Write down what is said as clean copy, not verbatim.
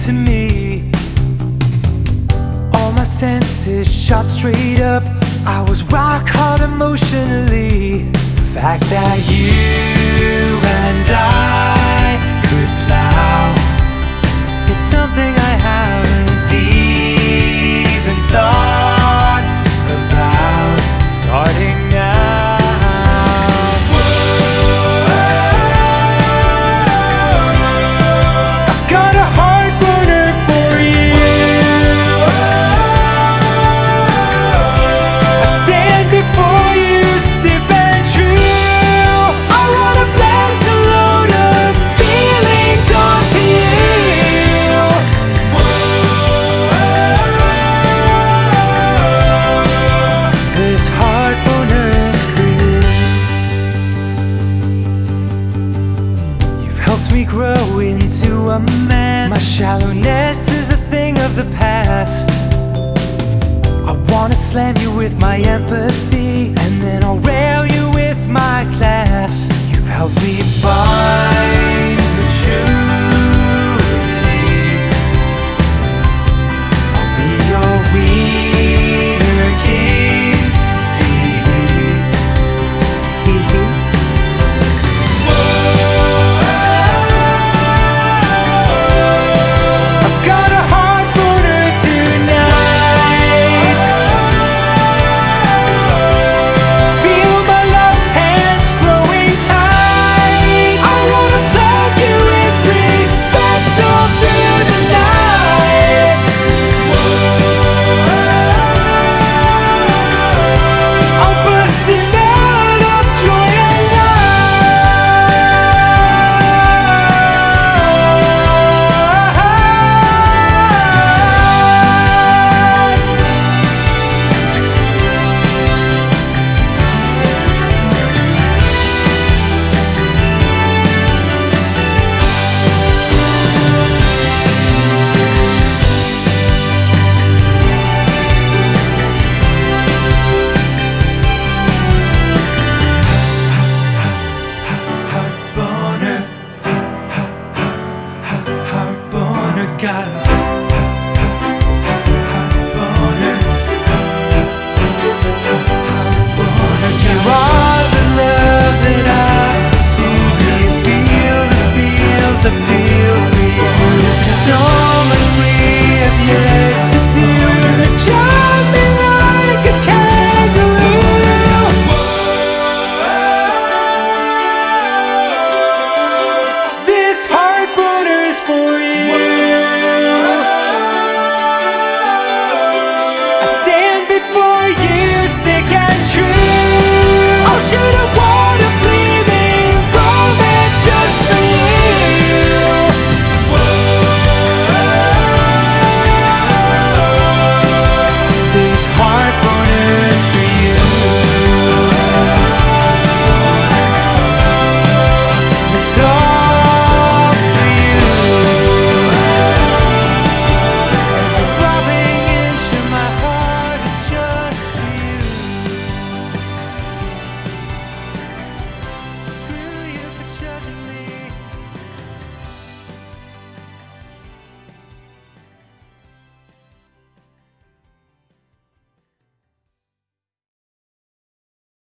to me. All my senses shot straight up. I was rock hard emotionally. The fact that you and I could plow is something I haven't even thought about starting now. I've got a heart burner for you. I stand before you stiff and true. I wanna blast a load of feelings onto you. This heart burner is for you. You've helped me grow into a man. My shallowness is a thing of the past. I wanna slam you with my empathy, and then I'll rail you with my